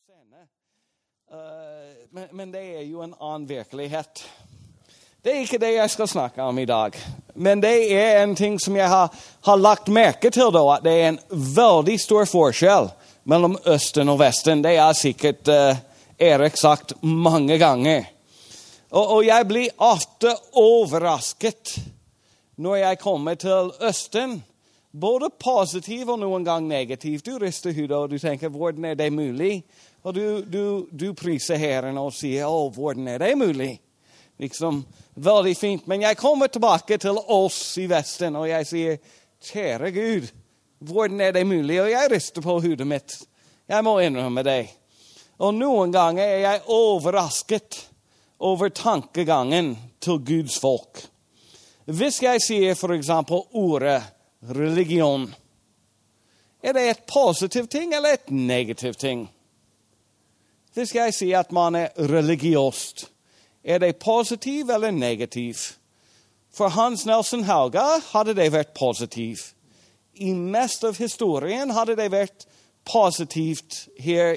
scene. Men det jo en annen virkelighet. Det ikke det jeg skal snakke om I dag. Men det en ting som jeg har lagt merke til da, at det en veldig stor forskjell mellom Østen og Vesten. Det sikkert Erik sagt mange ganger. Og jeg blir ofte overrasket når jeg kommer til Østen. Både positiv og noen gang negativ. Du rister hodet og du tenker, hvordan det mulig? Og du priser Herren og sier, hvordan det mulig? Liksom, veldig fint. Men jeg kommer tilbake til oss I Vesten, og jeg sier, kjære Gud, hvordan det mulig? Og jeg rister på hodet mitt. Jeg må innrømme det. Og noen ganger jeg overrasket over tankegangen til Guds folk. Hvis jeg sier for eksempel ordet religion, det et positiv ting eller et negativ ting? Hvis jeg sier at man religiøst, det positiv eller negativ? For Hans Nelson Hauge hadde det vært positiv. I mest av historien hadde det vært positivt her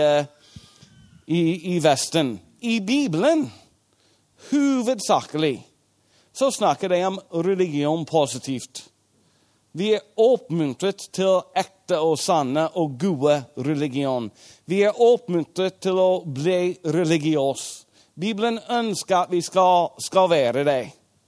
I Vesten. I Bibelen, hovedsakelig, så snakker det om religion positivt. Vi oppmuntret til ekte og sanne og gode religion. Vi oppmuntret til å bli religiøs. Bibelen ønsker at vi skal være det.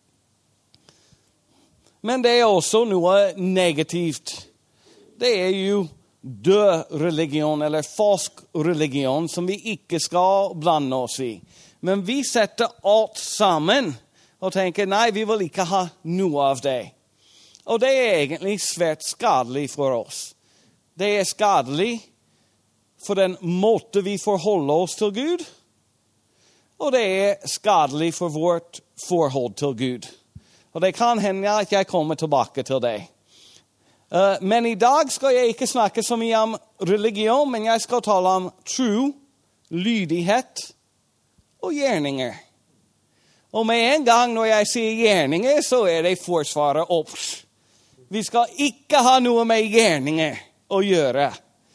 Men det også noe negativt. Det jo død religion eller falsk religion som vi ikke skal blande oss I. Men vi setter alt sammen og tenker, nei, vi vil ikke ha noe av det. Og det egentlig svært skadelig for oss. Det skadelig for den måte vi forholder oss til Gud, og det skadelig for vårt forhold til Gud. Og det kan hende at jeg kommer tilbake til det. Men I dag skal jeg ikke snakke så mye om religion, men jeg skal tale om tro, lydighet og gjerninger. Og med en gang når jeg sier gjerninger, så det forsvaret opp. Vi skal ikke ha noe med gjerninger å gjøre.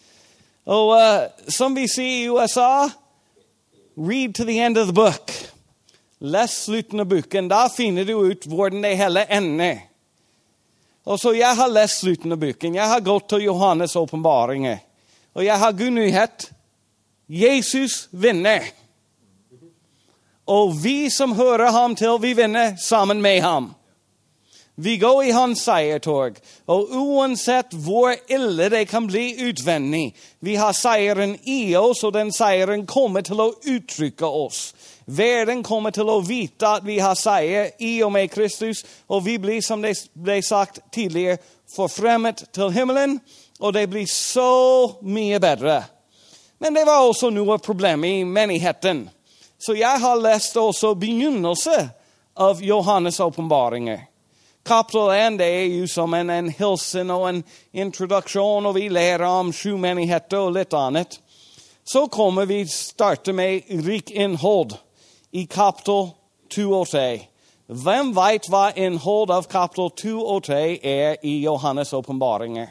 Og som vi sier I USA, read to the end of the book. Les slutten av boken, da finner du ut hvordan det hele ender. Og så jeg har lest slutten av boken. Jeg har gått til Johannes åpenbaringer. Og jeg har god nyhet. Jesus vinner. Og vi som hører ham til, vi vinner sammen med ham. Vi går I hans seiertog, og uansett hvor ille det kan bli utvendig, vi har seieren I oss, og den seieren kommer til å uttrykke oss. Verden kommer til å vite at vi har seier I og med Kristus, og vi blir, som det ble sagt tidligere, forfremmet til himmelen, og det blir så mye bedre. Men det var også noe problem I menigheten. Så jeg har lest også begynnelse av Johannes åpenbaringer. Kapitel 1 det jo som en hilsen og en introduksjon, og vi lærer om 7 menigheter og litt annet. Så kommer vi starte med rik innhold I kapitel 2 og 3. Hvem vet hva innhold av kapitel 2 og 3 I Johannes åpenbaringer?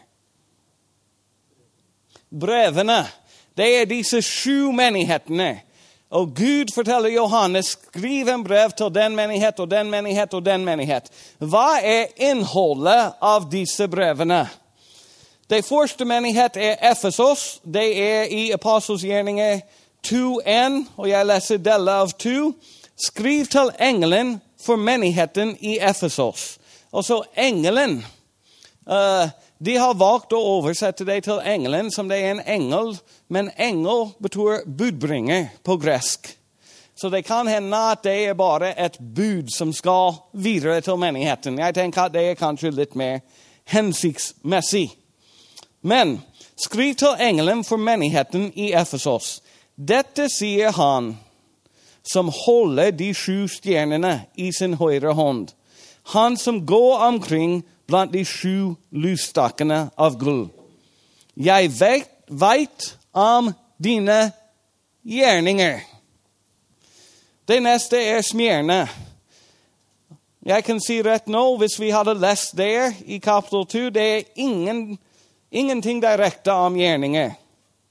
Brevene, det disse 7 menighetene. Og Gud forteller Johannes, skriv en brev til den menighet og den menighet og den menighet. Hva innholdet av disse brevene? Det første menighet Efesos. Det I Apostelsgjerninger 2:1, og jeg leser deler av 2. Skriv til engelen for menigheten I Efesos. Og så engelen, de har valgt å oversette det til engelen som det en engel, men engel betyr budbringer på gresk. Så det kan hende at det bare et bud som skal videre til menigheten. Jeg tenker at det kanskje litt mer hensiktsmessig. Men skriv til engelen for menigheten I Efesos. Dette sier han som holder de 7 stjernene I sin høyre hånd. Han som går omkring blant de 7 lysstakkene av gull. Jeg vet om dine gjerninger. Det neste smjerne. Jeg kan si rett nå, hvis vi hadde lest der I kapitel 2, det ingenting direkte om gjerninger.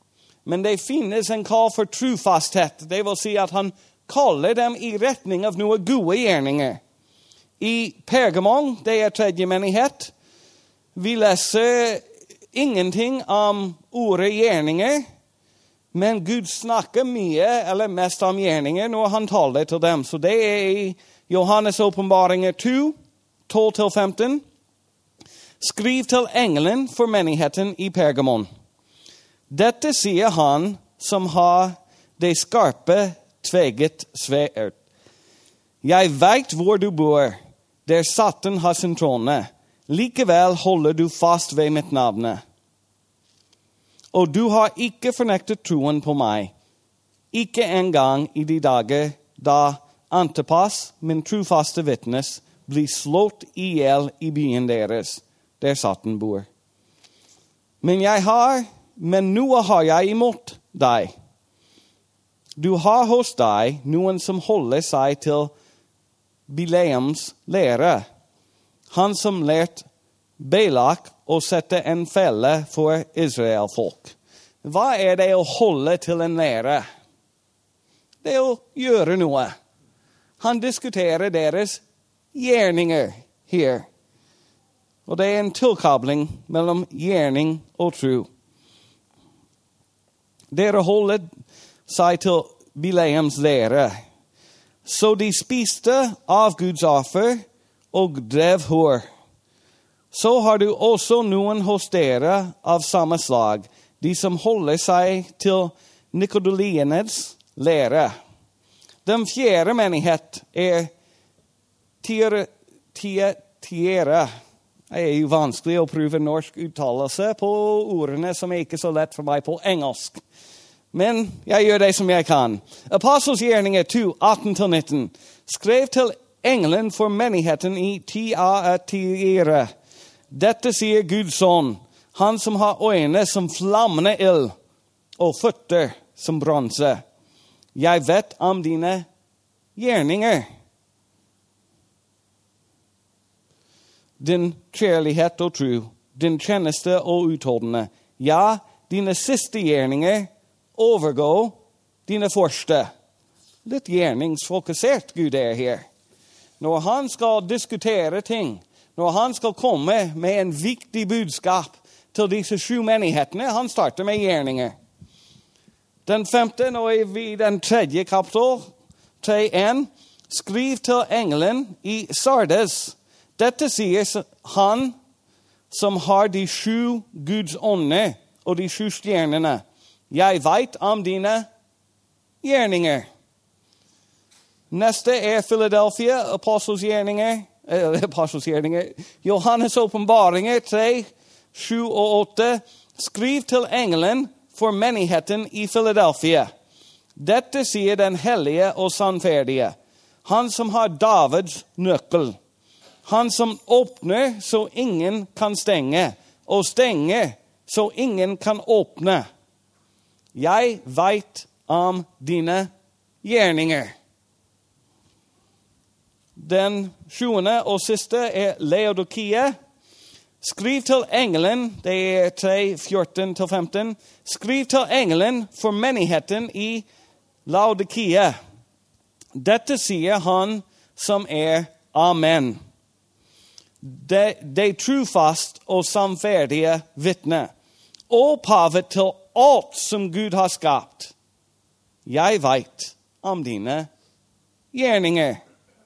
Men det finnes en kall for trofasthet. Det vil si at han kaller dem i retning av noe gode gjerninger. I Pergamon, det er tredje menighet, vi leser ingenting om ordet gjerninger, men Gud snakker mye eller mest om gjerninger når han taler til dem. Så det er i Johannes åpenbaringer 2, 12-15. Skriv til engelen for menigheten i Pergamon. Dette sier han som har det skarpe tveget sverd. Jeg vet hvor du bor, der Satan har sin trone. Likevel holder du fast ved mitt navn. Og du har ikke fornektet troen på meg. Ikke engang i de dager da Antipas, min trofaste vitnes, blir slått ihjel i byen deres, der Satan bor. Men noe har jeg imot deg. Du har hos deg noen som holder seg til Bileams lære. Han som lært Balak å sette en felle for Israel-folk. Hva er det å holde til en lære? Det er å gjøre noe. Han diskuterer deres gjerninger her. Og det er en tilkobling mellom gjerning og tro. Dere holder seg til Bileams lære. Så de spiste av Guds offer og drev hår. Så har du også noen hos dere av samme slag, de som holder seg til Nikodolienes lære. Den fjerde menighet er Tiere. Det er jo vanskelig å prøve norsk uttalelse på ordene som er ikke så lett for meg på engelsk. Men jeg gjør det som jeg kan. Apostels gjerninger 2, 18-19. Skrev til engelen for menigheten i Tiere. Dette sier Guds sønn, han som har øyne som flammende ild og føtter som bronse. Jeg vet om dine gjerninger. Din kjærlighet og tro, din tjeneste og utholdende. Ja, dine siste gjerninger overgå dine første. Litt gjerningsfokusert Gud er her. Når han skal diskutere ting, når han skal komme med en viktig budskap til disse 7 menighetene, han starter med gjerninger. Den 5. nå er vi i den 3. kapittel, 3:1. Skriv til engelen i Sardes. Dette sier han som har de 7 Guds ånder og de 7 stjernene. Jeg vet om dine gjerninger. Neste er Philadelphia, Apostels gjerninger. Johannes åpenbaringer 3, 7 og 8. Skriv til engelen for menigheten i Philadelphia. Dette sier den hellige og sannferdige, han som har Davids nøkkel. Han som åpner så ingen kan stenge, og stenger så ingen kan åpne. Jeg vet om dine gjerninger. Den 7. og siste er Laodikea. Skriv til engelen, det er 3, 14-15. Skriv til engelen for menigheten i Laodikea. Dette sier han som er Amen. Det trofast og samferdige vittne. Opphavet til alt som Gud har skapt. Jeg vet om dine gjerninger.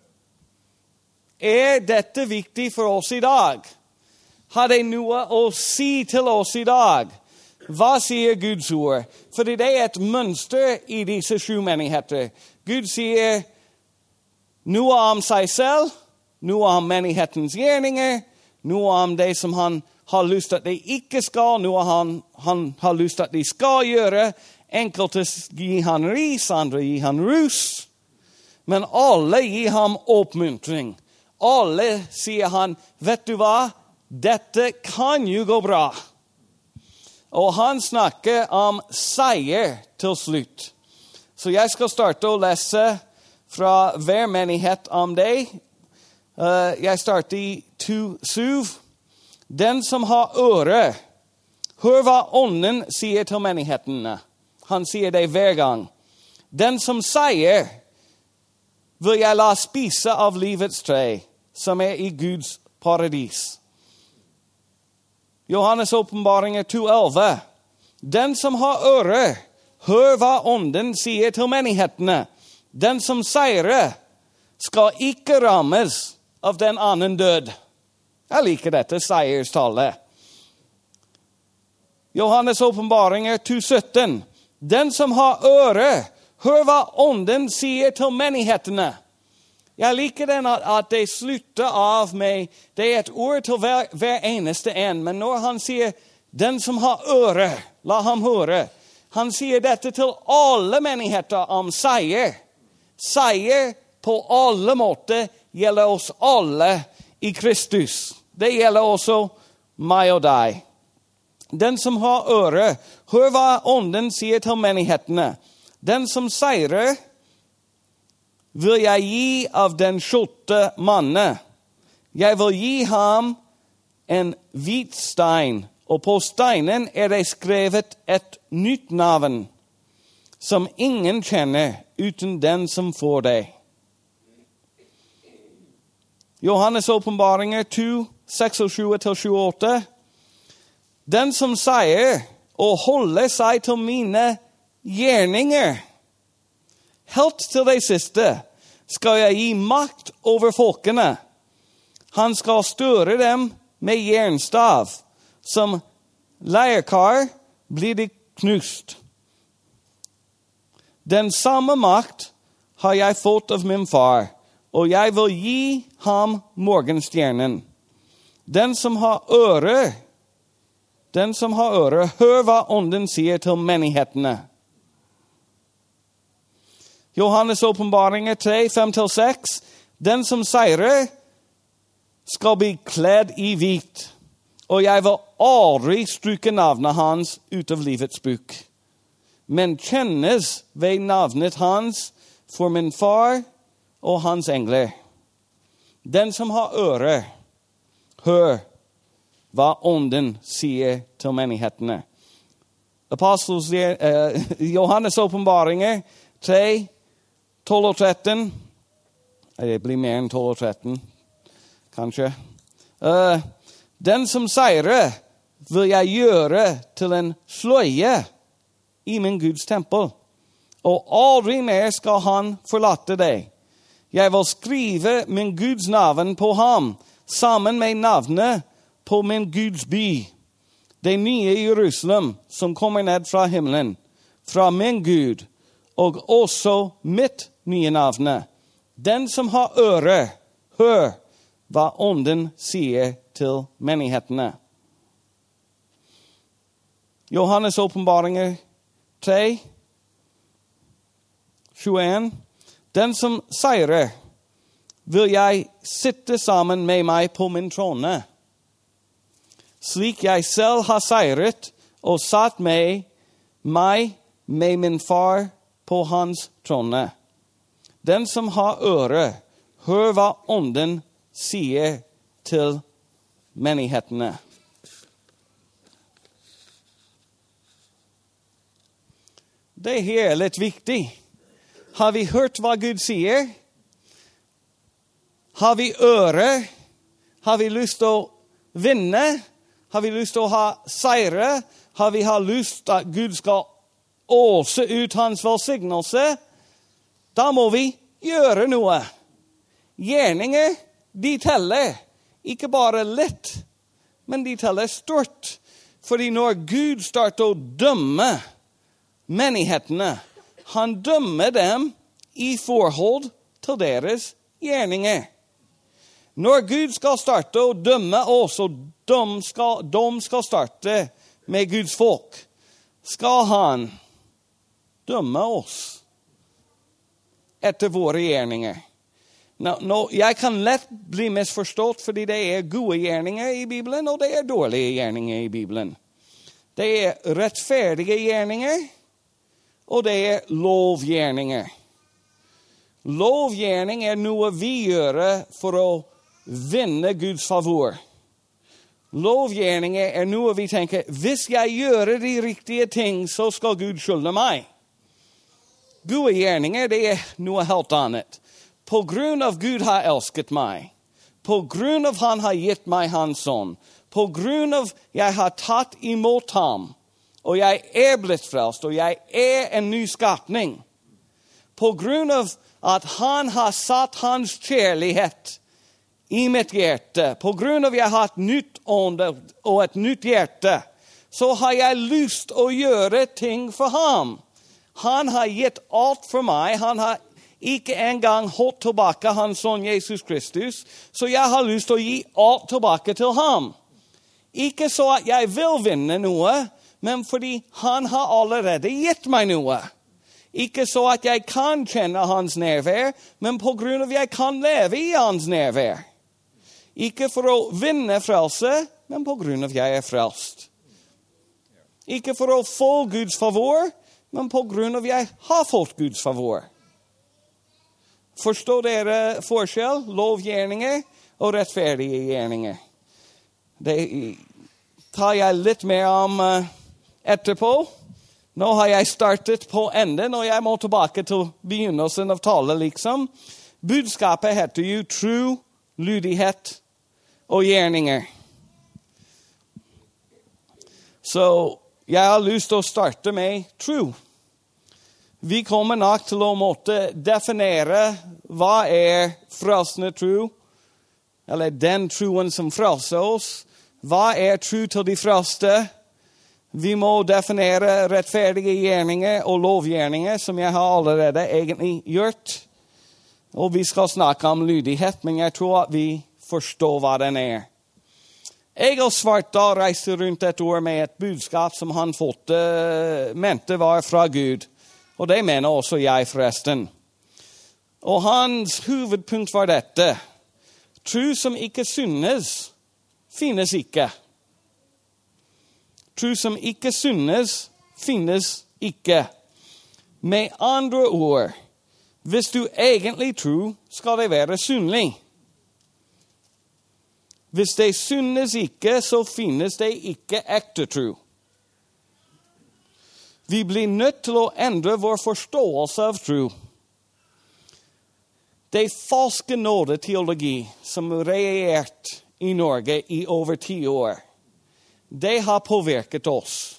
Er dette viktig for oss i dag? Har det noe å si til oss i dag? Hva sier Guds ord? Fordi det er et mønster i disse 7 menigheter. Gud sier noe om seg selv, noe om menighetens gjerninger, noe om det som han har lyst at de ikke skal, noe han har lyst at de skal gjøre. Enkelte gir han ris, andre gir han rus. Men alle gir ham oppmuntring. Alle sier han, vet du hva? Dette kan jo gå bra. Og han snakker om seier til slutt. Så jeg skal starte å lese fra hver menighet om det. Jeg starter i 2:7. Den som har øre, hør hva ånden sier til menighetene. Han sier det hver gang. Den som sier, vil jeg la spise av livets tre, som er i Guds paradis. Johannes åpenbaring 2:11. Den som har øre, hør hva ånden sier til menighetene. Den som seirer, skal ikke rammes av den annen død. Jeg liker dette seierstallet. Johannes åpenbaring 2:17. Den som har øre, hør hva ånden sier til menighetene. Jeg liker den at det slutter av med, det er et ord til hver eneste en, men når han sier, den som har øre, la ham høre. Han sier dette til alle menigheter om seier. Seier på alle måter gjelder oss alle i Kristus. Det gjelder også meg og deg. Den som har øre, hør hva ånden sier til menighetene. Den som seirer, vil jeg gi av den skjulte manne. Jeg vil gi ham en hvit stein, og på steinen er det skrevet et nytt navn, som ingen kjenner uten den som får det. Johannes åpenbaring 2, 26-28. Den som sier og holder seg til mine gjerninger, helt til det siste, skal jeg gi makt over folkene. Han skal støre dem med jernstav. Som leirkar blir de knust. Den samme makt har jeg fått av min far, og jeg vil gi ham morgenstjernen. Den som har øre, hør hva ånden sier til menighetene. Johannes åpenbaring 3, 5-6. Den som seirer, skal bli kledd i hvit, og jeg vil aldri stryke navnet hans ut av livets bok, men kjennes ved navnet hans for min far og hans engler. Den som har øre, hør hva ånden sier til menighetene. Johannes åpenbaringer 3, 12 og 13. Det blir mer enn 12 og 13, kanskje. Den som seirer, vil jeg gjøre til en sløye i min Guds tempel, og aldri mer skal han forlate det. Jeg vil skrive min Guds navn på ham, sammen med navnet på min Guds by, det nye Jerusalem, som kommer ned fra himmelen, fra min Gud, og også mitt nye navnet. Den som har øre, hør hva ånden sier til menighetene. Johannes åpenbaringer 3, 21. Den som seirer, vil jeg sitte sammen med meg på min trone, slik jeg selv har seiret og satt meg med min far på hans trone. Den som har øre, hør hva ånden sier til menighetene. Det her er litt viktig. Har vi hørt hva Gud sier? Har vi øre? Har vi lyst til å vinne? Har vi lyst til å ha seire? Har vi lyst til at Gud skal åse ut hans velsignelse? Da må vi gjøre noe. Gjerninger, de teller. Ikke bare litt, men de teller stort. Fordi når Gud starter å dømme menighetene, han dømmer dem i forhold til deres gjerninger. Når Gud skal starte å dømme oss, og de skal starte med Guds folk, skal han dømme oss etter våre gjerninger. Jeg kan lett bli misforstått, fordi det er gode gjerninger i Bibelen, og det er dårlige gjerninger i Bibelen. Det er rettferdige gjerninger, og det er lovgjerninger. Lovgjerning er noe vi gjør for å vinne Guds favor. Lovgjerninger noe vi tenker, hvis jeg gjør de riktige ting, så skal Gud skylde meg. Gode gjerninger, det noe helt annet. På grunn av Gud har elsket meg, på grunn av han har gitt meg hans son, på grunn av jeg har tatt imot ham, og jeg blitt frelst, og jeg en ny skapning. På grunn av at han har satt hans kjærlighet i mitt hjerte, på grunn av jeg har et nytt ånd og et nytt hjerte, så har jeg lyst å gjøre ting for ham. Han har gitt alt for meg, han har ikke engang holdt tilbake hans son Jesus Kristus, så jeg har lyst til å gi alt tilbake til ham. Ikke så at jeg vil vinne noe, men fordi han har allerede gitt meg noe. Ikke så at jeg kan kjenne hans nærvær, men på grunn av jeg kan leve i hans nærvær. Ikke for å vinne frelse, men på grunn av jeg frelst. Ikke for å få Guds favor, men på grunn av jeg har fått Guds favor. Forstår dere forskjell, lovgjerninger og rettferdige gjerninger? Det tar jeg litt mer om etterpå. Nå har jeg startet på enden, og jeg må tilbake til begynnelsen av tallet, liksom. Budskapet heter jo tro, lydighet og gjerninger. Så jeg har lyst til å starte med tro. Vi kommer nok til å måtte definere hva frelsende tro, eller den troen som frelser oss. Hva tro til de frelste? Vi må definere rettferdige gjerninger og lovgjerninger, som jeg har allerede egentlig gjort. Og vi skal snakke om lydighet, men jeg tror at vi forstår hva den Egil Svartdal reiste rundt et år med et budskap som han mente var fra Gud. Og det mener også jeg forresten. Og hans hovedpunkt var dette. Tro som ikke synes, finnes ikke. Tro som ikke synes, finnes ikke. Med andre ord, hvis du egentlig tror, skal det være synlig. Hvis det synes ikke, så finnes det ikke ekte tro. Vi blir nødt til å endre vår forståelse av tro. Det falske nådeteologi som regjert i Norge i over 10 år, det har påvirket oss.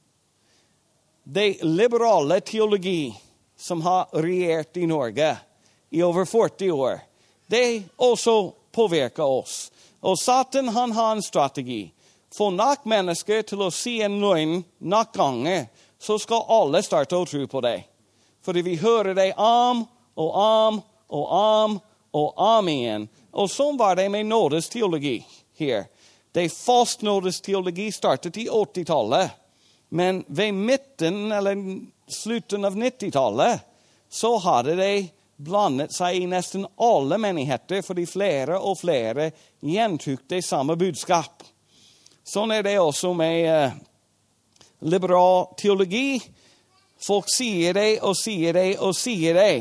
Det liberale teologi som har regjert i Norge i over 40 år, det også påvirker oss. Og Satan han har en strategi. Få nok mennesker til å si en løgn nok ganger, så skal alle starte å tro på det. Fordi vi hører det om og om og om og om igjen. Og sånn var det med nådesteologi her. Det falsk nådesteologi startet i 80-tallet. Men ved midten eller slutten av 90-tallet så hadde det blandet seg i nesten alle menigheter, fordi flere og flere gjentok det samme budskap. Sånn det også med liberal teologi. Folk sier det og sier det og sier det.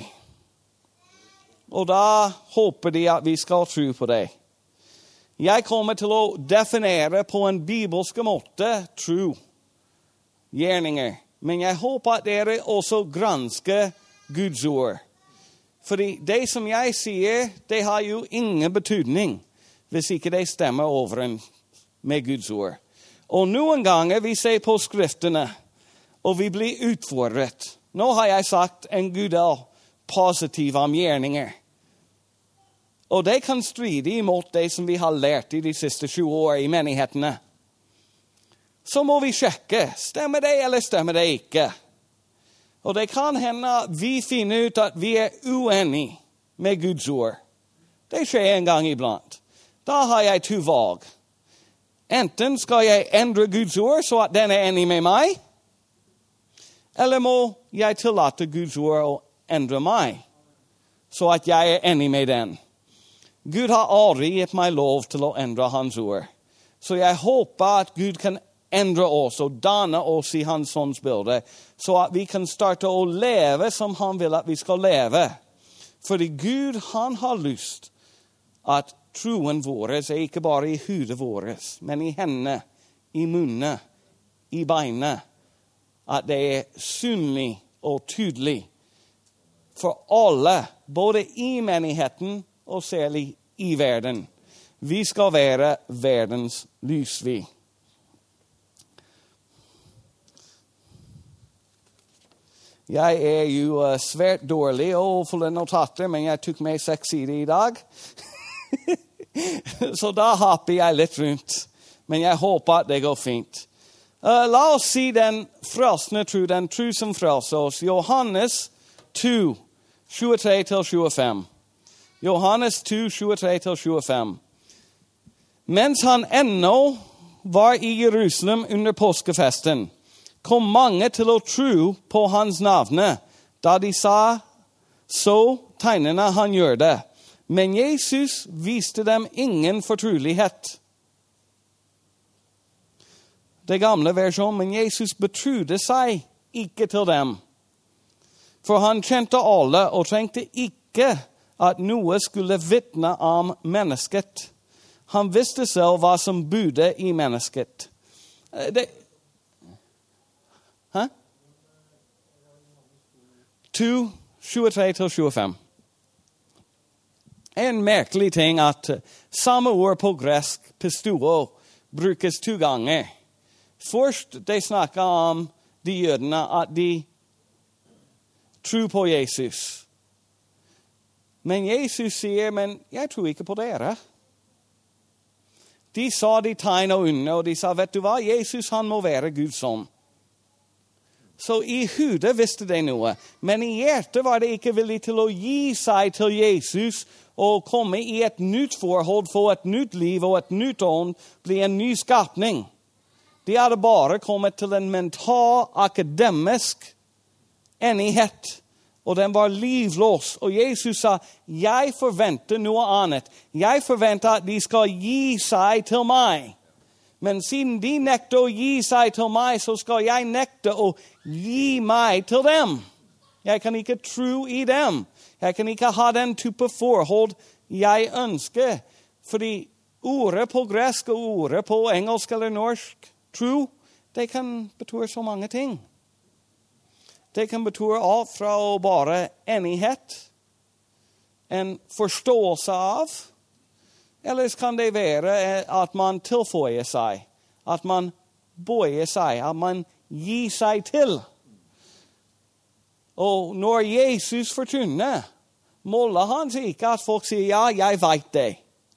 Og da håper de at vi skal tro på det. Jeg kommer til å definere på en bibelsk måte tro, gjerninger. Men jeg håper at dere også gransker Guds ord. Fordi det som jeg sier, det har jo ingen betydning hvis ikke det stemmer overens med Guds ord. Og noen ganger vi ser på skriftene, og vi blir utfordret. Nå har jeg sagt en god del positive om gjerninger. Og det kan stride imot det som vi har lært i de siste 20 år i menighetene. Så må vi sjekke, stemmer det eller stemmer det ikke? Og det kan hende at vi finner ut at vi uenige med Guds ord. Det skjer en gang iblant. Da har jeg 2 valg. Enten skal jeg endre Guds ord så at den enig med meg, eller må jeg tillate Guds ord å endre meg så at jeg enig med den. Gud har aldri gitt meg lov til å endre hans ord. Så jeg håper at Gud kan endre oss og danne oss i hans sons bilde, så at vi kan starte å leve som han vil at vi skal leve. Fordi Gud, han har lyst at troen vår ikke bare i hudet vårt, men i henne, i munnen, i beinet, at det synlig og tydelig for alle, både i menigheten og særlig i verden. Vi skal være verdens lys, vi. Jeg jo svært dårlig og full av notater, men jeg tok med 6 sider i dag. Så da hopper jeg litt rundt. Men jeg håper at det går fint. La oss si den frelsende tro, den tro som frelser oss. Johannes 2, 23-25. Johannes 2, 23-25. Mens han ennå var i Jerusalem under påskefesten, kom mange til å tro på hans navne, da de så tegnene han gjorde. Men Jesus viste dem ingen fortrolighet. Det gamle versjonen, men Jesus betrodde seg ikke til dem. For han kjente alle og trengte ikke at noe skulle vitne om mennesket. Han visste selv hva som bodde i mennesket. Hæ? 2, 23-25. En merkelig ting at samme ord på gresk, pistuo, brukes 2 ganger. Først de snakker om de jødene at de tror på Jesus. Men Jesus sier, men jeg tror ikke på dere. De sa de tegn og under, og de sa, vet du hva, Jesus han må være Guds sønn. Så i hodet visste de noe, men i hjertet var de ikke villige til å gi seg til Jesus og komme i et nytt forhold, få et nytt liv og et nytt ånd, bli en ny skapning. De hadde bare kommet til en mental, akademisk enighet, og den var livløs. Og Jesus sa, jeg forventer noe annet. Jeg forventer at de skal gi seg til meg. Men siden de nekter å gi seg til meg, så skal jeg nekte å gi meg til dem. Jeg kan ikke tro i dem. Jeg kan ikke ha den type forhold jeg ønsker. Fordi ordet på gresk og ordet på engelsk eller norsk, tro, det kan bety så mange ting. Det kan bety alt fra å bare enighet, en forståelse av, eller kan det være at man tilføyer seg, at man bøyer seg, at man gir seg til. Og når Jesus forkynner, måler han seg ikke at folk sier, ja, jeg vet det.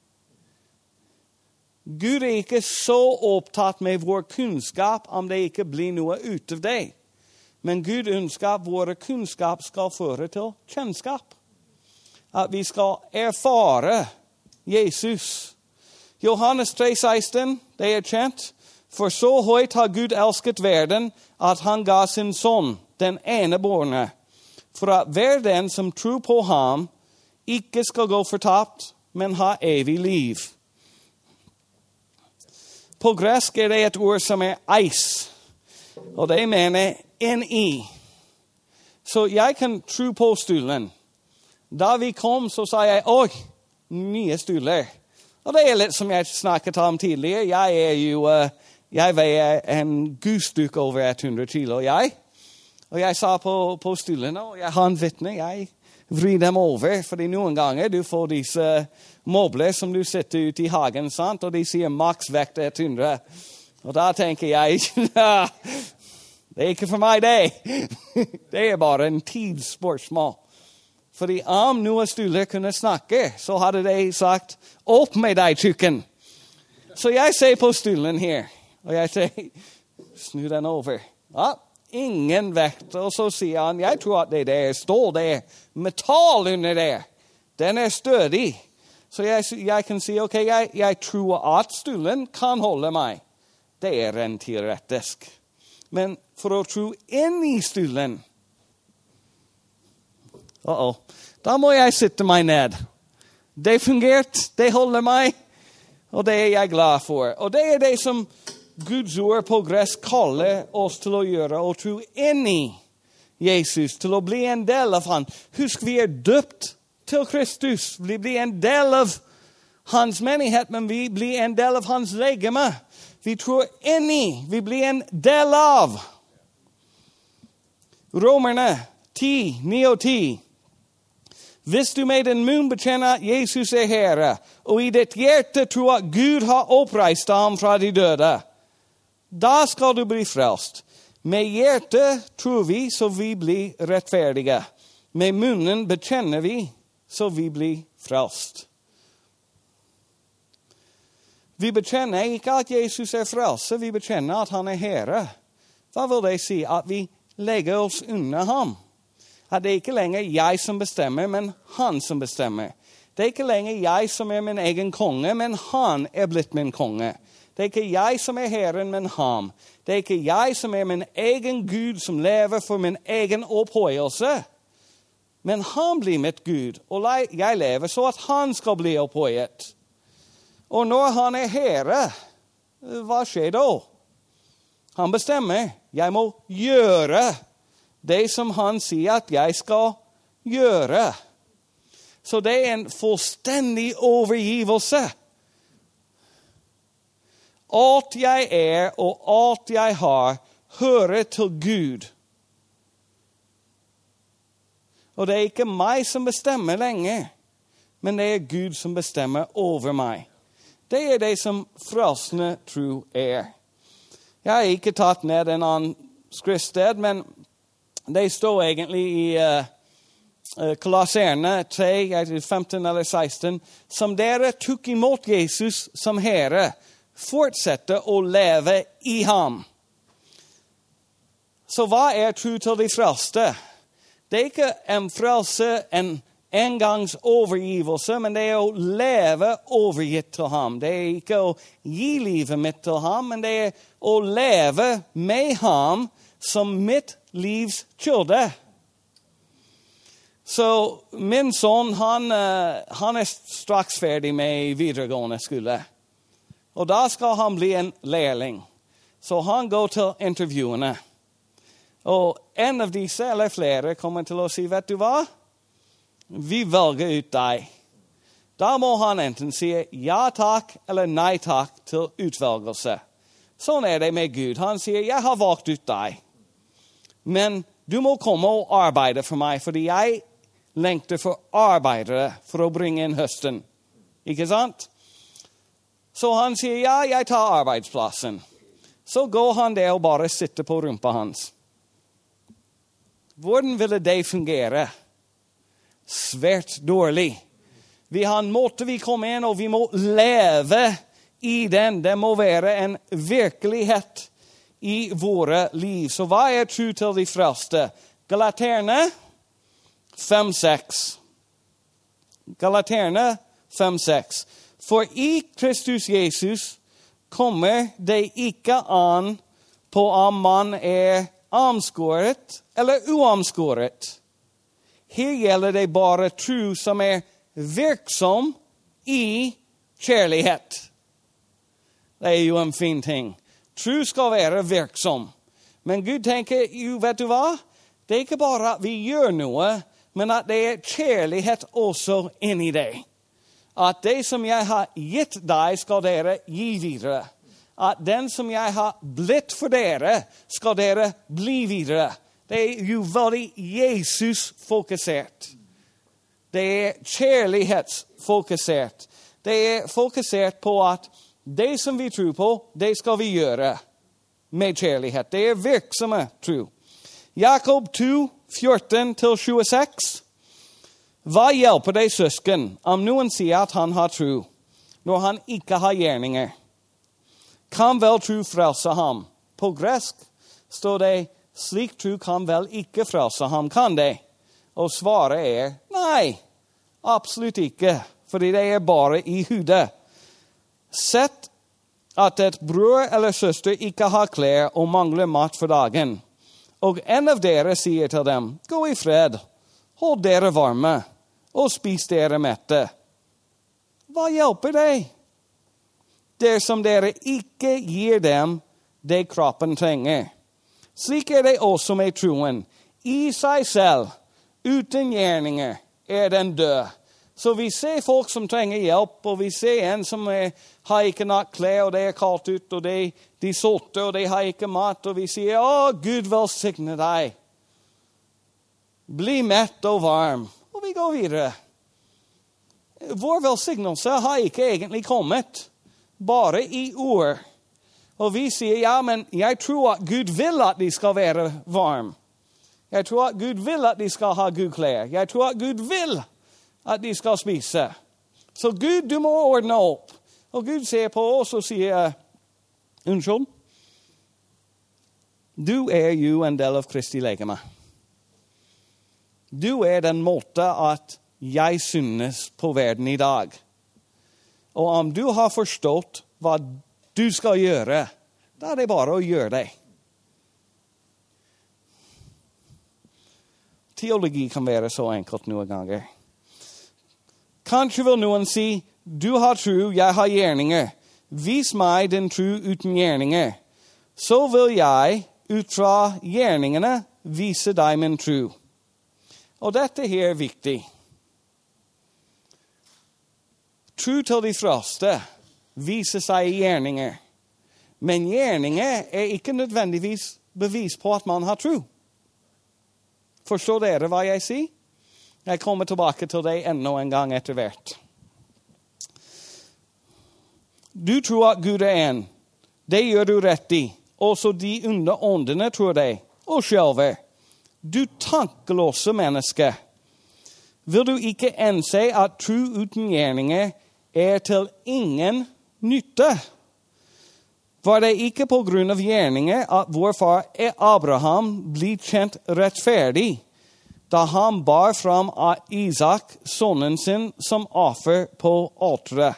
Gud ikke så opptatt med vår kunnskap om det ikke blir noe ut av det. Men Gud ønsker at vår kunnskap skal føre til kjennskap. At vi skal erfare Jesus. Johannes 3,16, det kjent. For så høyt har Gud elsket verden, at han ga sin sønn, den enebårne, for at hver den som tror på ham, ikke skal gå fortapt, men ha evig liv. På gresk det et ord som eis, og det mener en i. Så jeg kan tro på stolen. Da vi kom, så sa jeg, oi, nye stoler. Og det litt som jeg snakket om tidligere. Jeg veier en gudsduk over 100 kilo, jeg. Og jeg sa på stolene, og jeg har en vittne, jeg vrir dem over, fordi noen ganger du får disse mobler som du sitter ute i hagen, sant? Og de sier maksvekt 100. Og da tenker jeg, det ikke for meg det. Det bare en tidsspørsmål. Fordi om noen stoler kunne snakke, så hadde de sagt, opp med deg, tjukken. Så jeg ser på stolen her, og jeg sier, snu den over. Ja, ingen vekt. Og så sier han, jeg tror at det der står der, metall under der. Den stødig. Så jeg kan si, ok, jeg tror at stolen kan holde meg. Det en teoretisk. Men for å tro inn i stolen, da må jeg sitte meg ned. Det fungert, det holder meg, og det jeg glad for. Og det det som Guds ord på gresk kaller oss til å gjøre, å tro inn i Jesus, til å bli en del av han. Husk, vi døpt til Kristus. Vi blir en del av hans menighet, men vi blir en del av hans legeme. Vi tror inn i, vi blir en del av. Romerne 10, 9 og 10. Hvis du med din munn bekjenner at Jesus er Herre, og i ditt hjerte tror at Gud har oppreist ham fra de døde, da skal du bli frelst. Med hjertet tror vi, så vi blir rettferdige. Med munnen bekjenner vi, så vi blir frelst. Vi bekjenner ikke at Jesus er frelse, vi bekjenner at han er Herre. Hva vil det si? At vi legger oss under ham. At det ikke lenger jeg som bestemmer, men han som bestemmer. Det er ikke lenger jeg som er min egen konge, men han er blitt min konge. Det er ikke jeg som er Herren, men ham. Det er ikke jeg som er min egen Gud, som lever for min egen opphøyelse. Men han blir mitt Gud, og jeg lever så at han skal bli opphøyet. Og når han er Herre, hva skjer da? Han bestemmer. Jeg må gjøre det som han sier at jeg skal gjøre. Så det er en fullstendig overgivelse. Alt jeg er og alt jeg har, hører til Gud. Og det er ikke meg som bestemmer lenger, men det er Gud som bestemmer over meg. Det er det som frelsende tro er. Jeg har ikke tatt ned en annen skriftsted, men det står egentlig i Kolosserne 3, 15 eller 16, som dere tok imot Jesus som Herre, fortsette å leve i ham. Så hva er tro til de frelste? Det er ikke en frelse, en engangs overgivelse, men det er å leve overgitt til ham. Det er ikke å gi livet mitt til ham, men det er å leve med ham som mitt livs kilde. Så min son, han er straks ferdig med videregående skole. Og da skal han bli en lærling. Så han går til intervjuene. Og en av disse, eller flere, kommer til å si, vet du hva? Vi velger ut deg. Da må han enten si ja takk eller nei takk til utvelgelse. Sånn er det med Gud. Han sier, jeg har valgt ut deg. Men du må komme og arbeide for meg, fordi jeg lengter for arbeidere for å bringe inn høsten. Ikke sant? Så han sier, ja, jeg tar arbeidsplassen. Så går han der og bare sitter på rumpa hans. Hvordan ville det fungere? Svært dårlig. Vi har en måte vi kommer inn, og vi må leve i den. Det må være en virkelighet i våre liv. Så hva er tro til de frelste? Galaterne 5:6. Galaterne 5:6. For i Kristus Jesus kommer det ikke an på om man er omskåret eller uomskåret. Her gjelder det bare tro som er virksom i kjærlighet. Det er jo en fin ting. Tro skal være virksom. Men Gud tenker, jo, vet du hva? Det er ikke bare at vi gjør noe, men at det er kjærlighet også inni det. At det som jeg har gitt deg, skal dere gi videre. At den som jeg har blitt for dere, skal dere bli videre. Det er jo veldig Jesus-fokusert. Det er kjærlighetsfokusert. Det er fokusert på at det som vi tror på, det skal vi gjøre med kjærlighet. Det er virksomme tro. Jakob 2, 14-26. Hva hjelper det søsken om noen sier at han har tro, når han ikke har gjerninger? Kan vel tro frelse ham? På gresk står det, slik tro kan vel ikke frelse ham, kan det? Og svaret er, nei, absolutt ikke, fordi det er bare i hodet. Sett at et bror eller søster ikke har klær og mangler mat for dagen, og en av dere sier til dem, gå i fred, hold dere varme, og spis dere mette. Hva hjelper det? Dersom dere ikke gir dem det kroppen trenger. Slik er det også med troen. I seg selv, uten gjerninger, er den død. Så vi ser folk som trenger hjelp, og vi ser en som har ikke nok klær, og det kaldt ut, og de sulter, og de har ikke mat, og vi sier, Gud velsigne deg. Bli mett og varm, og vi går videre. Vår velsignelse har ikke egentlig kommet, bare i ord. Og vi sier, men jeg tror at Gud vil at de skal være varm. Jeg tror at Gud vil at de skal ha gode klær. Jeg tror at Gud vil at de skal spise. Så Gud, du må ordne opp. Og Gud ser på oss og sier, unnskyld, du jo en del av Kristi legeme. Du den måte at jeg synes på verden i dag. Og om du har forstått hva du skal gjøre, da det bare å gjøre det. Teologi kan være så enkelt noen ganger. Kanskje vil noen si, du har tro, jeg har gjerninger. Vis meg din tro uten gjerninger. Så vil jeg, ut fra gjerningene, vise deg min tro. Og dette her viktig. Tro til de første viser seg i gjerninger. Men gjerninger ikke nødvendigvis bevis på at man har tro. Forstår dere hva jeg sier? Jeg kommer tilbake til det enda en gang etter hvert. Du tror at Gud en. Det gjør du rett i. Også de under åndene tror det. Og selv. Du tankeløse menneske. Vil du ikke ense at tro uten gjerninger til ingen nytte? Var det ikke på grunn av gjerninger at vår far Abraham ble kjent rettferdig, da han bar fram Isak, sonen sin, som offer på alteret?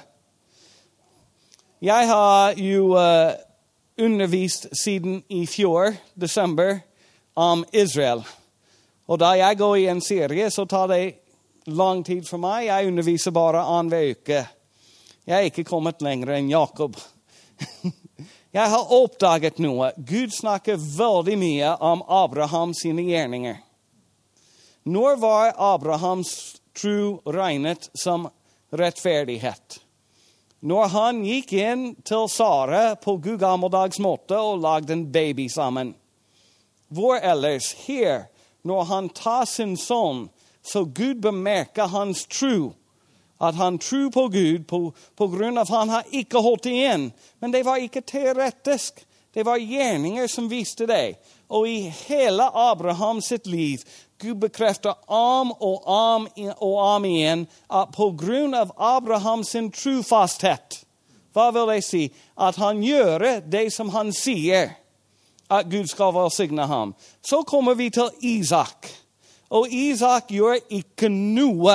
Jeg har jo undervist siden i fjor, desember, om Israel. Og da jeg går i en serie, så tar det lang tid for meg. Jeg underviser bare annenhver uke. Jeg ikke kommet lenger enn Jakob. Jeg har oppdaget noe. Gud snakker veldig mye om Abraham sine gjerninger. Når var Abrahams tro regnet som rettferdighet? Når han gikk inn til Sara på god gammeldags måte og lagde en baby sammen. Hvor ellers her, når han tar sin son, så Gud bemerker hans tro. At han tror på Gud på grunn av han har ikke holdt igjen. Men det var ikke teoretisk. Det var gjerninger som viste det. Og i hele Abrahams sitt liv, Gud bekrefter om og om igjen at på grunn av Abrahams sin trofasthet, hva vil det si? At han gjør det som han sier, at Gud skal velsigne ham. Så kommer vi til Isak. Og Isak gjør ikke noe.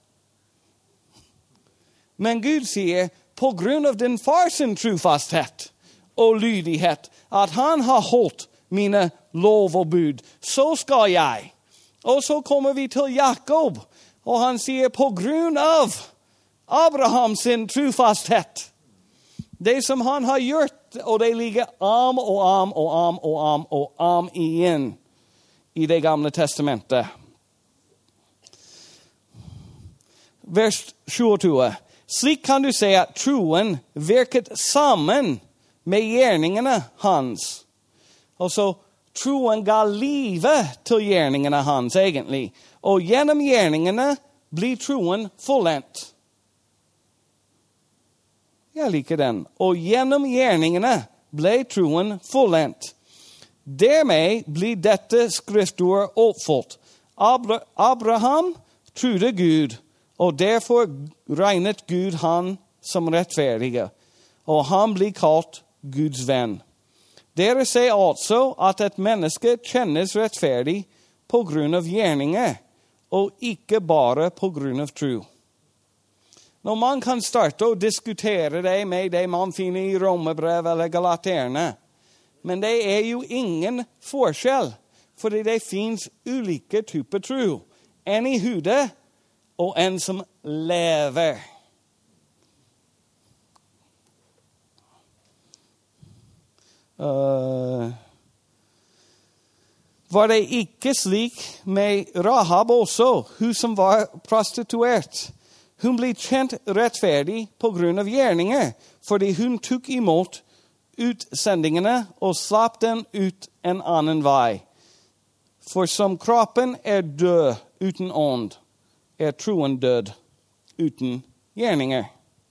Men Gud sier, på grunn av din fars trofasthet og lydighet, at han har holdt mine lov og bud, så skal jeg. Og så kommer vi til Jakob, og han sier, på grunn av Abrahams trofasthet, det som han har gjort, og det ligger om igjen i det gamle testamentet. Vers 22. Slik kan du se at troen virket sammen med gjerningene hans. Og så troen ga livet til gjerningene hans egentlig. Og gjennom gjerningene blir troen fullendt. Jeg liker den. Og gjennom gjerningene ble troen fullendt. Dermed blir dette skriftordet oppfylt. Abraham trodde Gud, og derfor regnet Gud han som rettferdige, og han blir kalt Guds venn. Dere ser altså at et menneske kjennes rettferdig på grunn av gjerninger, og ikke bare på grunn av tro. Når man kan starte å diskutere det med det man finner i Romerbrev eller Galaterne, men det jo ingen forskjell, fordi det finnes ulike typer tro. En i hodet, og en som lever. Var det ikke slik med Rahab også, hun som var prostituert? Hun blir kjent rettferdig på grunn av gjerninger, fordi hun tok imot utsendingene og slapp den ut en annen vei. For som kroppen død uten ånd, troen død uten gjerninger.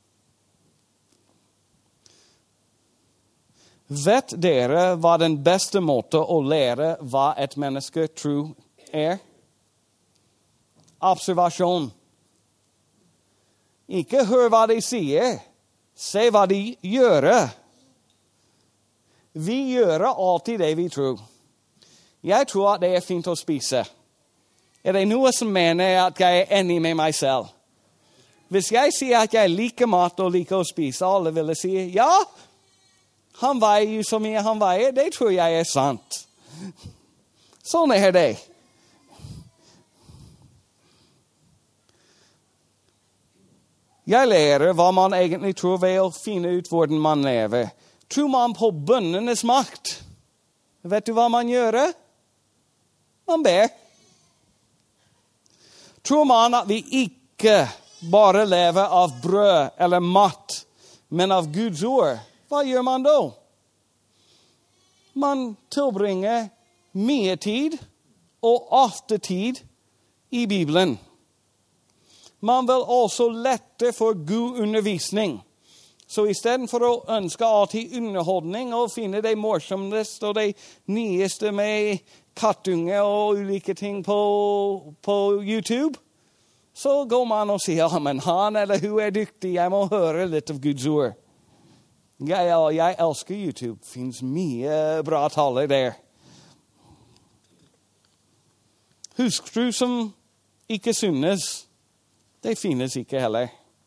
Vet dere hva den beste måte å lære hva et menneske tror er? Observasjon. Ikke hør hva de sier, se hva de gjør. Vi gjør alltid det vi tror. Jeg tror at det fint å spise. Det noe som mener at jeg enig med meg selv? Hvis jeg sier at jeg liker mat og liker å spise, alle vil si, ja, han veier jo så mye han veier, det tror jeg sant. Sånn det. Jeg lærer hva man egentlig tror ved å finne ut hvordan man lever. Tror man på bønnenes makt? Vet du hva man gjør? Man ber. Tror man at vi ikke bare lever av brød eller mat, men av Guds ord? Hva gjør man da? Man tilbringer mye tid og ofte tid i Bibelen. Man vil også lette for god undervisning. Så i stedet for å ønske alltid underholdning og finne det morsomste og det nyeste med kattunge og ulike ting på YouTube, så går man og sier, ja, men han eller hun dyktig, jeg må høre litt av Guds ord. Jeg elsker YouTube. Det finnes mye bra taler der. Huskru som ikke synes, det finnes ikke heller.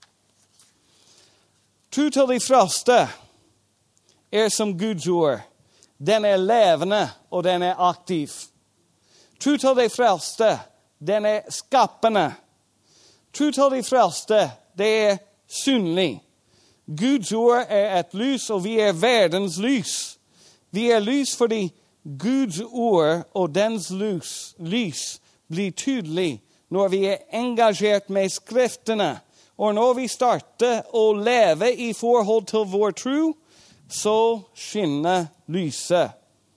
Tro til de frelste som Guds ord. Den levende, og den aktiv. Tro til de frelste, den skapende. Tro til de frelste, det synlig. Guds ord et lys, og vi verdens lys. Vi lys fordi Guds ord og dens lys blir tydelig når vi engasjert med skriftene. Og når vi starter å leve i forhold til vår tro, så skinner lyset.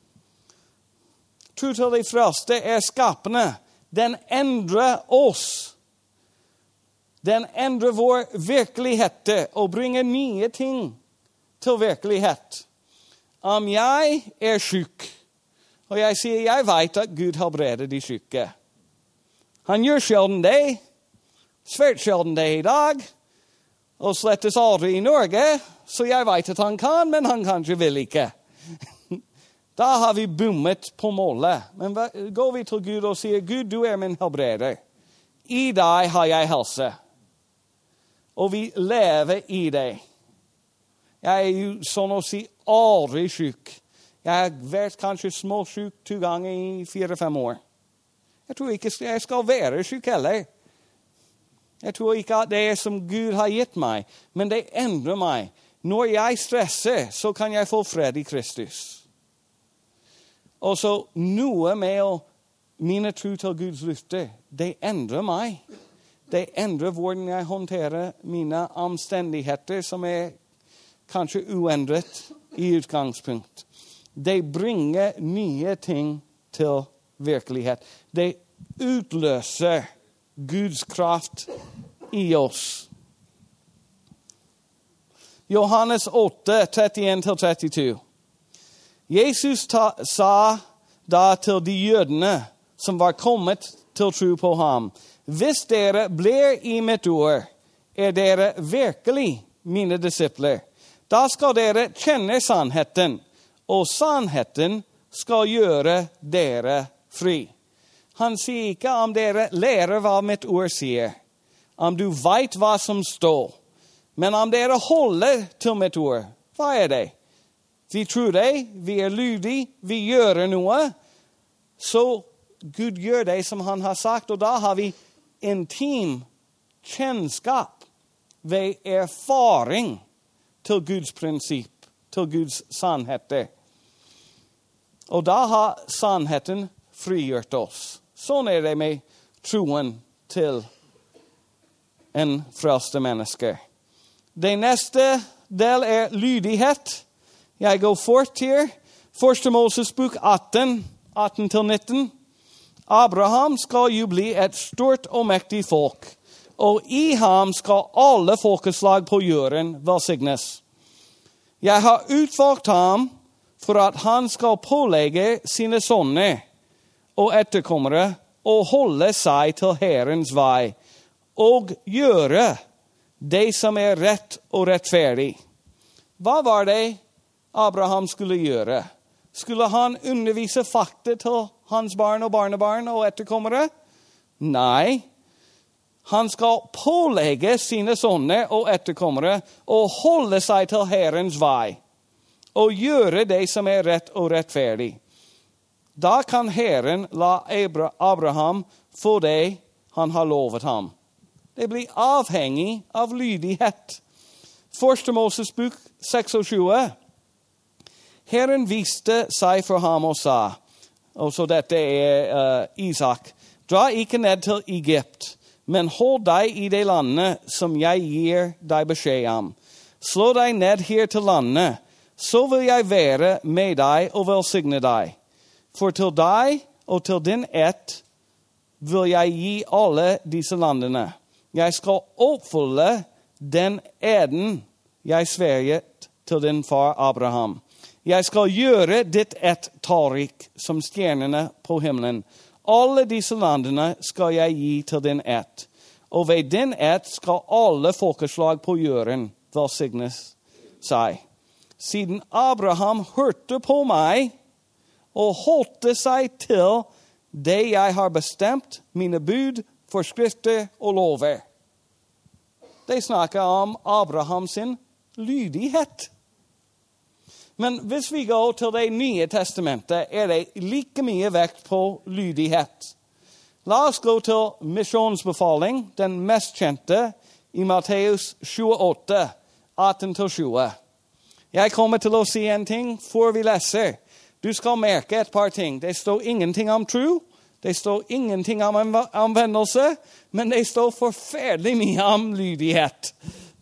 Tro til de frelste skapende. Den endrer oss. Den endrer vår virkelighet og bringer nye ting til virkelighet. Om jeg syk, og jeg sier jeg vet at Gud helbreder de syke. Han gjør sjelden det, svært sjelden det i dag, og slettes aldri i Norge, så jeg vet at han kan, men han kanskje vil ikke. Da har vi bommet på målet. Men går vi til Gud og sier, Gud, du min helbreder. I deg har jeg helse. Og vi lever i det. Jeg jo sånn å si aldri syk. Jeg har vært kanskje småsyk 2 ganger i 4-5 år. Jeg tror ikke jeg skal være syk heller. Jeg tror ikke at det som Gud har gitt meg, men det endrer meg. Når jeg stresser, så kan jeg få fred i Kristus. Og så noe med mine tro til Guds løfter, det endrer meg. Det endrer hvordan jeg håndterer mine omstendigheter, som kanskje uendret i utgangspunkt. Det bringer nye ting til virkelighet. Det utløser Guds kraft i oss. Johannes 8, 31-32. Jesus sa da til de jødene som var kommet til tro på ham, hvis dere blir i mitt ord, dere virkelig mine disipler. Da skal dere kjenne sannheten, og sannheten skal gjøre dere fri. Han sier ikke om dere lærer hva mitt ord sier, om du vet hva som står, men om dere holder til mitt ord. Hva det? Vi tror det, vi lydige, vi gjør noe, så Gud gjør det som han har sagt, og da har vi intim kjennskap ved erfaring til Guds prinsipp, til Guds sannheter. Og da har sannheten frigjort oss. Sånn det med troen til enn frelste mennesker. Det neste del lydighet. Jeg går fort her. 1. Moses bok 18-19. Abraham skal jo bli et stort og mektig folk, og i ham skal alle folkeslag på jorden velsignes. Jeg har utvalgt ham for at han skal pålegge sine sønner og etterkommere å holde seg til Herrens vei og gjøre det som rett og rettferdig. Hva var det Abraham skulle gjøre? Skulle han undervise fakta til hans barn og barnebarn og etterkommere? Nei. Han skal pålegge sine sønner og etterkommere å holde seg til Herrens vei og gjøre det som rett og rettferdig. Da kan Herren la Abraham få det han har lovet ham. Det blir avhengig av lydighet. 1. Moses bok 26. Herren viste seg for ham og sa, og så dette Isak, dra ikke ned til Egypt, men hold deg i det landet som jeg gir deg beskjed om. Slå deg ned her til landet, så vil jeg være med deg og velsigne deg. For til deg og til din ett vil jeg gi alle disse landene. Jeg skal oppfylle den eden jeg sverget til din far Abraham. Jeg skal gjøre ditt ett tallrik som stjernene på himmelen. Alle disse landene skal jeg gi til din ett. Og ved din ett skal alle folkeslag på jorden velsignes seg. Siden Abraham hørte på meg og holdt seg til det jeg har bestemt, mine bud, forskrifter og lover. De snakker om Abrahams lydighet. Men hvis vi går til det nye testamentet, det like mye vekt på lydighet. La oss gå til misjonsbefaling, den mest kjente, i Matteus 28, 18-20. Jeg kommer til å si en ting før vi leser. Du skal merke et par ting. Det står ingenting om tro. Det står ingenting om omvendelse. Men det står forferdelig mye om lydighet.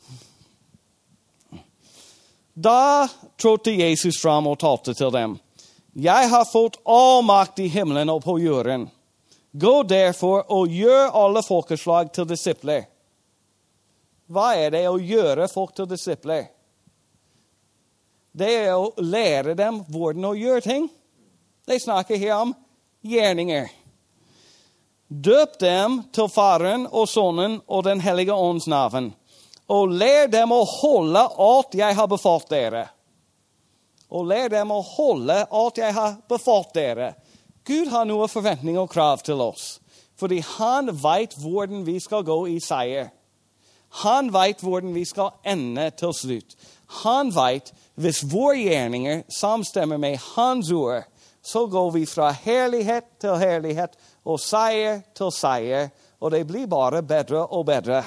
Da trådte Jesus fram og talte til dem. Jeg har fått all makt i himmelen og på jorden. Gå derfor og gjør alle folkeslag til disipler. Hva det å gjøre folk til disipler? Det å lære dem hvordan å gjøre ting. De snakker her om gjerninger. Døp dem til Faren og Sønnen og den hellige ånds navn. Og lær dem å holde alt jeg har befalt dere. Og lær dem å holde alt jeg har befalt dere. Gud har noen forventninger og krav til oss. Fordi han vet hvordan vi skal gå i seier. Han vet hvordan vi skal ende til slutt. Han vet hvis våre gjerninger samstemmer med hans ord, så går vi fra herlighet til herlighet og seier til seier. Og det blir bare bedre og bedre.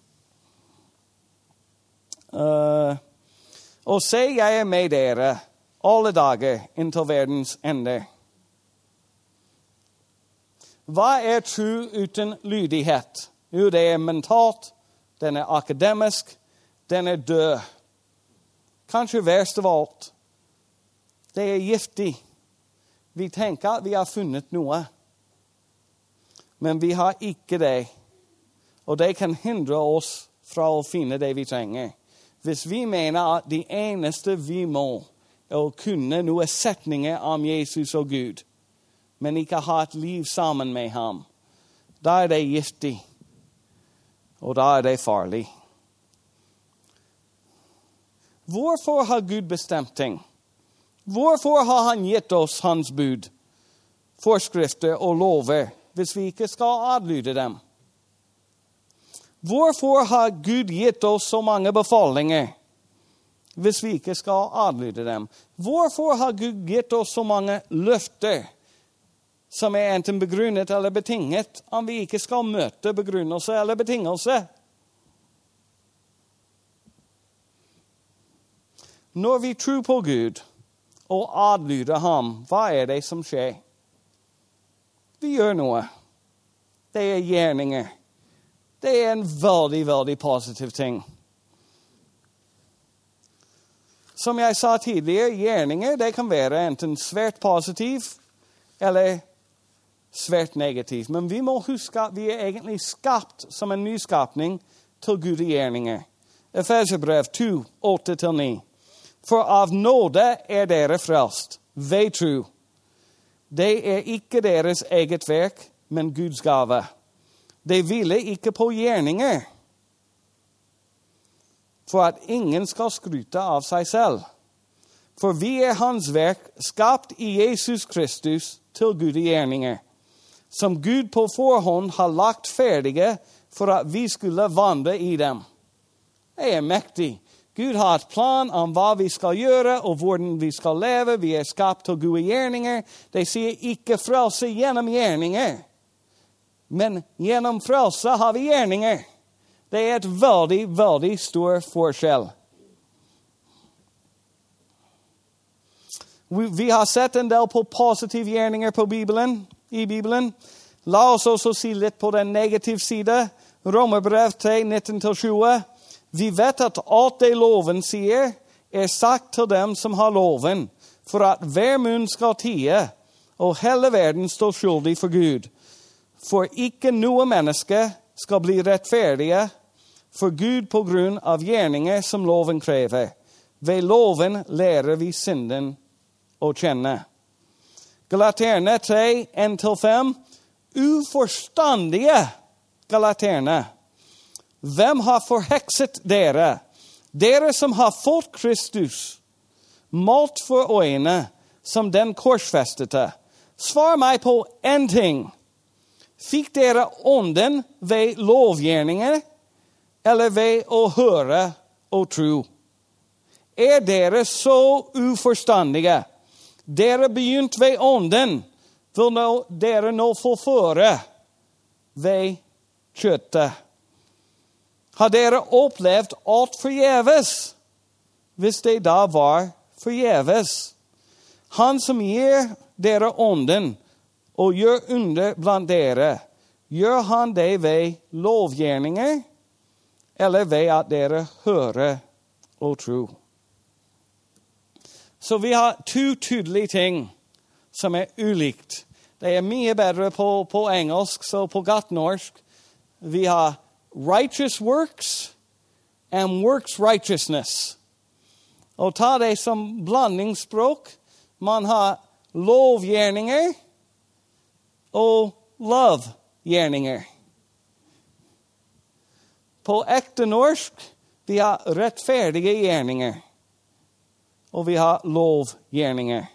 Og se, jeg med dere alle dager inntil verdens ende. Hva tro uten lydighet? Jo, det mentalt, den akademisk, den død. Kanskje verst av alt. Det giftig. Vi tenker at vi har funnet noe. Men vi har ikke det. Og det kan hindre oss fra å finne det vi trenger. Hvis vi mener at det eneste vi må å kunne noen setninger om Jesus og Gud, men ikke ha et liv sammen med ham, da det giftig, og da det farlig. Hvorfor har Gud bestemt ting? Hvorfor har han gitt oss hans bud, forskrifter og lover, hvis vi ikke skal adlyde dem? Hvorfor har Gud gitt oss så mange befalinger, hvis vi ikke skal adlyde dem? Hvorfor har Gud gitt oss så mange løfter, som enten begrunnet eller betinget, om vi ikke skal møte begrunnelse eller betingelse? Når vi tror på Gud og adlyder ham, hva det som skjer? Vi gjør noe. Det gjerninger. Det en veldig, veldig positiv ting. Som jeg sa tidligere, gjerninger, det kan være enten svært positiv eller svært negativ. Men vi må huske at vi egentlig skapt som en nyskapning til Gud gjerninger. Efeserbrev 2, 8-9. For av nåde dere frelst, ved tro. Det ikke deres eget verk, men Guds gave. Det ville ikke på gjerninger, for at ingen skal skryte av seg selv. For vi hans verk, skapt i Jesus Kristus til Gud gjerninger, som Gud på forhånd har lagt ferdige for at vi skulle vandre i dem. Det mektig. Gud har et plan om hva vi skal gjøre og hvordan vi skal leve. Vi skapt til gode gjerninger. De sier ikke frelse gjennom gjerninger. Men gjennom frelse har vi gjerninger. Det et veldig, veldig stor forskjell. Vi har sett en del på positive gjerninger i Bibelen. La oss også si litt på den negative side. Romerbrev 3, 19-20. Vi vet at alt det loven sier sagt til dem som har loven, for at hver munn skal tie, og hele verden står skyldig for Gud. For ikke noe menneske skal bli rettferdige for Gud på grunn av gjerninger som loven krever. Ved loven lærer vi synden å kjenne. Galaterne 3, 1-5. Uforstandige Galaterne. Hvem har forhekset dere? Dere som har fått Kristus, malt for øynene som den korsfestete. Svar meg på en ting. Fikk dere ånden ved lovgjerninger, eller ved å høre og tro? Dere så uforstandige? Dere begynt ved ånden, vil dere nå forføre ved kjøttet. Har dere opplevd alt forgjeves, hvis det da var forgjeves? Han som gir dere ånden og gjør under blant dere, gjør han det ved lovgjerninger, eller ved at dere hører og tror? Så vi har to tydelige ting som ulikt. Det mye bedre på engelsk, så på godt norsk. Vi har righteous works and works righteousness. Og ta det som blandingsspråk. Man har lovgjerninger og lovgjerninger. På ekte norsk, vi har rettferdige gjerninger. Og vi har lovgjerninger.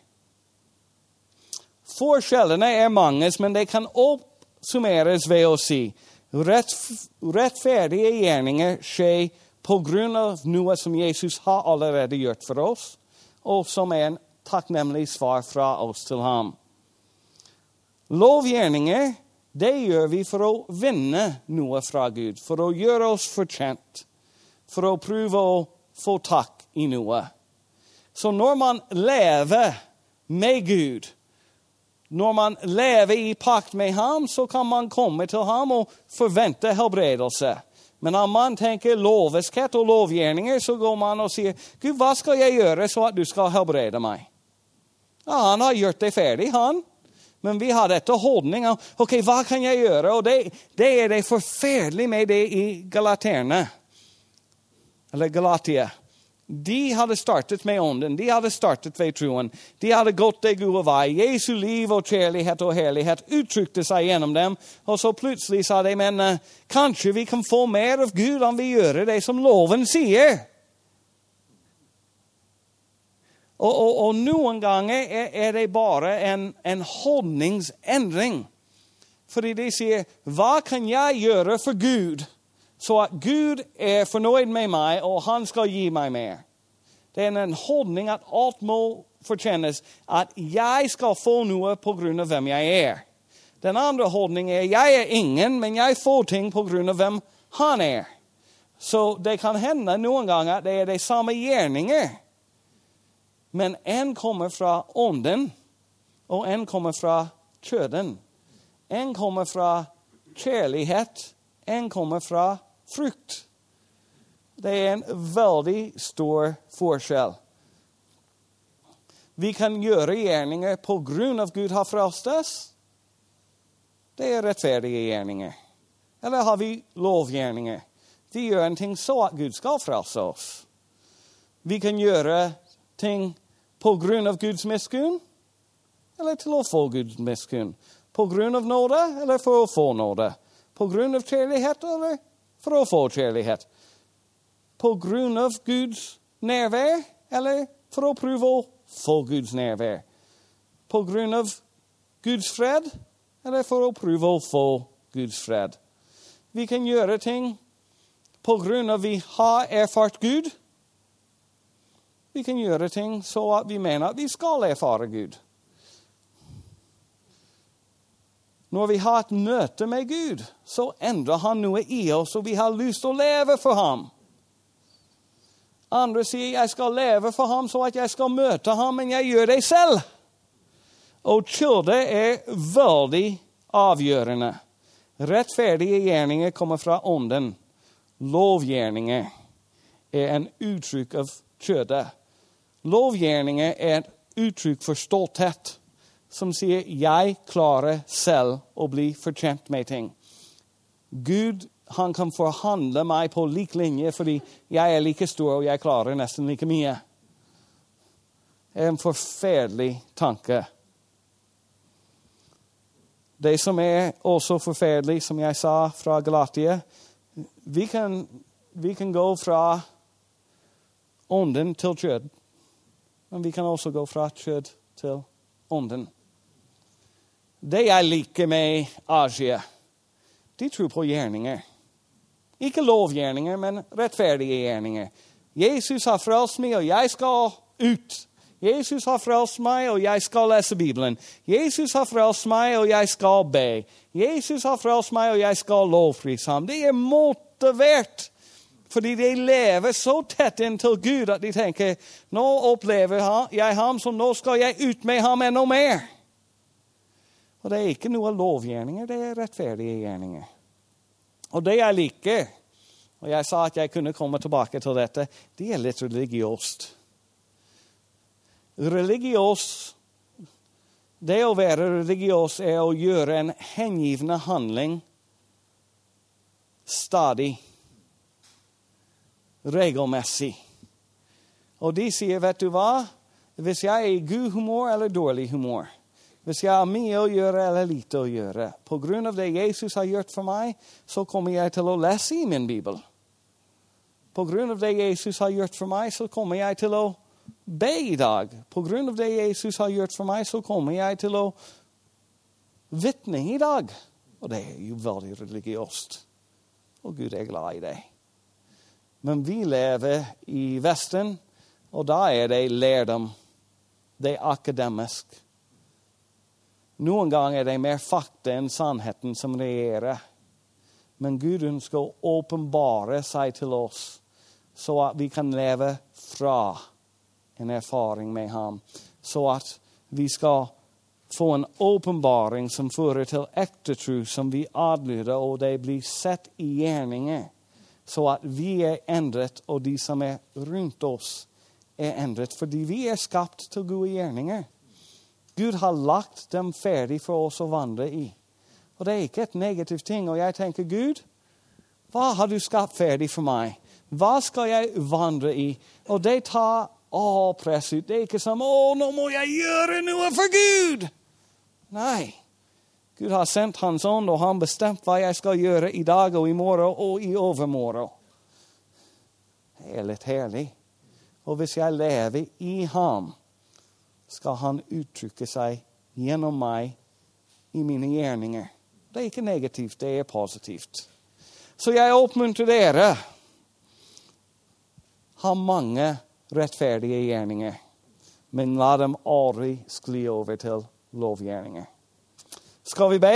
Forskjellene mange, men det kan oppsummeres ved å si rettferdige gjerninger skjer på grunn av noe som Jesus har allerede gjort for oss, og som en takknemlig svar fra oss til ham. Lovgjerninger, det gjør vi for å vinne noe fra Gud, for å gjøre oss fortjent, for å prøve å få takk i noe. Så når man lever med Gud, når man lever i pakt med ham, så kan man komme til ham og forvente helbredelse. Men om man tenker loveskhet og lovgjerninger, så går man og sier, Gud, hva skal jeg gjøre så at du skal helbrede meg? Ja, han har gjort det ferdig, han. Men vi har dette holdning av, ok, hva kan jeg gjøre? Og det det forferdelige med det i Galaterne, eller Galatia. De hadde startet med ånden, de hadde startet ved troen, de hadde gått det gode vei. Jesu liv og kjærlighet og herlighet uttrykte seg gjennom dem, og så plutselig sa de, men kanskje vi kan få mer av Gud om vi gjør det som loven sier. Og noen ganger det bare en holdningsendring, fordi de sier, hva kan jeg gjøre for Gud? Så at Gud fornøyd med meg, og han skal gi meg mer. Det en holdning at alt må fortjenes, at jeg skal få noe på grunn av hvem jeg Den andre holdningen jeg ingen, men jeg får ting på grunn av hvem han Så det kan hende noen ganger at det de samme gjerninger. Men en kommer fra ånden, og en kommer fra kjøden. En kommer fra kjærlighet, enn kommer fra frukt. Det er en veldig stor forskjell. Vi kan gjøre gjerninger på grunn av Gud har frelst oss. Det er rettferdige gjerninger. Eller har vi lovgjerninger? Vi gjør en ting så at Gud skal frelse oss. Vi kan gjøre ting på grunn av Guds miskunn, eller til å få Guds miskunn. På grunn av nåde, eller for å få nåde. På grunn av kjærlighet, eller for å få kjærlighet. På grunn av Guds nærvær, eller for å prøve å få Guds nærvær. På grunn av Guds fred, eller for å prøve å få Guds fred. Vi kan gjøre ting på grunn av vi har erfart Gud. Vi kan gjøre ting så at vi mener at vi skal erfare Gud. Når vi har et møte med Gud, så endrer han noe i oss, og vi har lyst til å leve for ham. Andre sier, jeg skal leve for ham så at jeg skal møte ham, men jeg gjør det selv. Og kilde er veldig avgjørende. Rettferdige gjerninger kommer fra ånden. Lovgjerninger er en uttrykk av kjødet. Lovgjerninger er et uttrykk for stolthet, som sier, jeg klarer selv å bli fortjent med ting. Gud, han kan forhandle meg på lik linje, fordi jeg er like stor, og jeg klarer nesten like mye. Det er en forferdelig tanke. Det som er også forferdelig, som jeg sa fra Galatia, vi kan gå fra ånden til kjød, men vi kan også gå fra kjød til ånden. Det jeg liker med Asia, de tror på gjerninger. Ikke lovgjerninger, men rettferdige gjerninger. Jesus har frelst meg, og jeg skal ut. Jesus har frelst meg, og jeg skal lese Bibelen. Jesus har frelst meg, og jeg skal be. Jesus har frelst meg, og jeg skal lovprise ham. Det er motivert, fordi de lever så tett inntil Gud at de tenker, nå opplever jeg ham, så nå skal jeg ut med ham enda mer. Og det er ikke noe lovgjerninger, det er rettferdige gjerninger. Og det jeg liker, og jeg sa at jeg kunne komme tilbake til dette, det er litt religiøst. Det å være religiøs er å gjøre en hengivende handling stadig, regelmessig. Og de sier, vet du hva? Hvis jeg er i god humor eller dårlig humor, hvis jeg har mye å gjøre eller lite å gjøre, på grunn av det Jesus har gjort for meg, så kommer jeg til å lese i min Bibel. På grunn av det Jesus har gjort for meg, så kommer jeg til å be i dag. På grunn av det Jesus har gjort for meg, så kommer jeg til å vitne i dag. Og det er jo veldig religiøst. Og Gud er glad i det. Men vi lever i Vesten, og da er det lærdom. Det er akademisk. Noen ganger er det mer fakta enn sannheten som regjerer. Men Gud ønsker å åpenbare seg til oss, så at vi kan leve fra en erfaring med ham. Så at vi skal få en åpenbaring som fører til ekte tro, som vi adlyder, og det blir sett i gjerninger. Så at vi er endret, og de som er rundt oss er endret, fordi vi er skapt til gode gjerninger. Gud har lagt dem ferdig for oss å vandre i. Og det er ikke et negativt ting. Og jeg tenker, Gud, hva har du skapt ferdig for meg? Hva skal jeg vandre i? Og det tar press ut. Det er ikke som, nå må jeg gjøre noe for Gud. Nei. Gud har sendt hans ånd, og han bestemt hva jeg skal gjøre i dag og i morgen og i overmorgen. Det er litt herlig. Og hvis jeg lever i ham, skal han uttrykke seg gjennom meg i mine gjerninger. Det er ikke negativt, det er positivt. Så jeg oppmuntrer dere. Ha mange rettferdige gjerninger, men la dem aldri skli over til lovgjerninger. Skal vi be?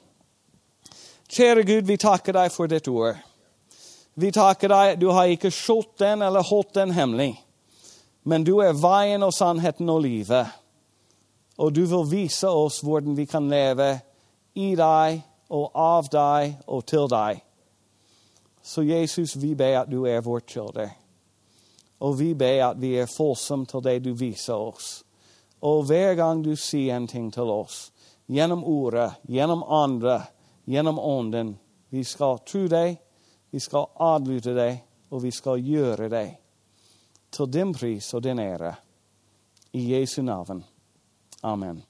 Kjære Gud, vi takker deg for ditt ord. Vi takker deg at du har ikke skjult den eller holdt den hemmelig. Men du er veien og sannheten og livet. Og du vil vise oss hvordan vi kan leve i deg og av deg og til deg. Så Jesus, vi ber at du vårt kilde. Og vi ber at vi følsomme til det du viser oss. Og hver gang du sier en ting til oss, gjennom ordet, gjennom andre, gjennom ånden, vi skal tro deg, vi skal adlyde deg, og vi skal gjøre deg. Til din pris og din ære. I Jesu navn. Amen.